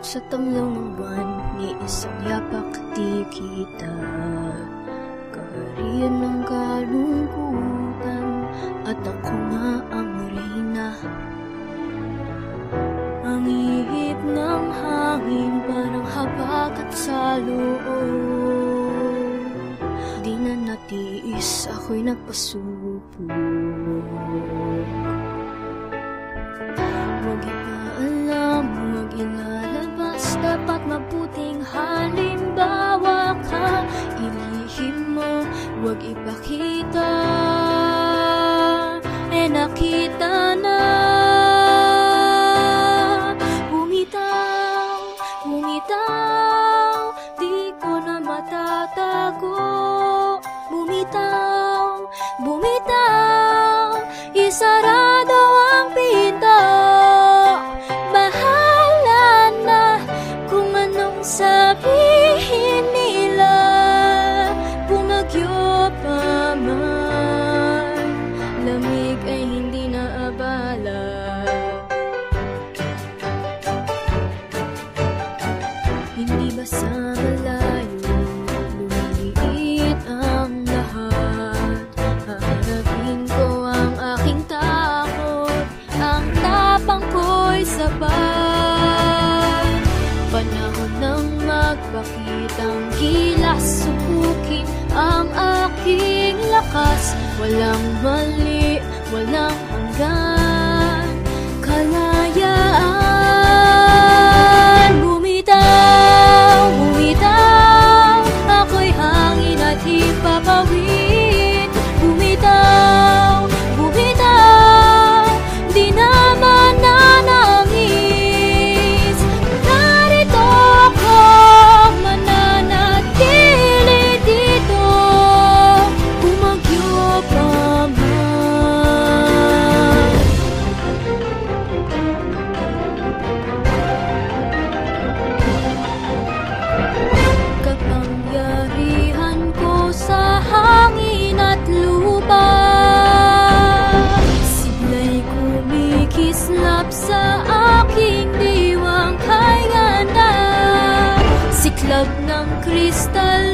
Sa tamlaw ng buwan, ni isang yapak di kita. Kaharian ng kalungkutan, at ako nga ang reyna. Ang ihip ng hangin, parang habagat sa loob. Di na natiis, ako'y nagpasubok. Huwag ipaalam, huwag ilalabas, dapat mabuting halimbawa ka. Ilihim mo, huwag ipakita, nakita na. Bumitaw, bumitaw, di ko na matatago. Bumitaw, bumitaw, isarado ang pinto. Bahala na kung anong sabihin nila. Bumagyo pa man, lamig ay hindi na abala. Hindi ba sa malayo lumiliit ang lahat? Haharapin ko ang aking takot, ang tapang ko'y sapat. Panahon ng magpakitang gilas, subukin ang aking lakas. Walang mali, walang hanggan, kalayaan. Bumitaw, bumitaw, ako'y hangin at ipapawid. Bumitaw, bumitaw, di naman nanangis. Narito ako, mananatili dito. Bumagyo pa man. Kapangyarihan ko sa hangin at lupa, sibla'y kumikislap sa aking diwang kay ganda. Siklab ng kristal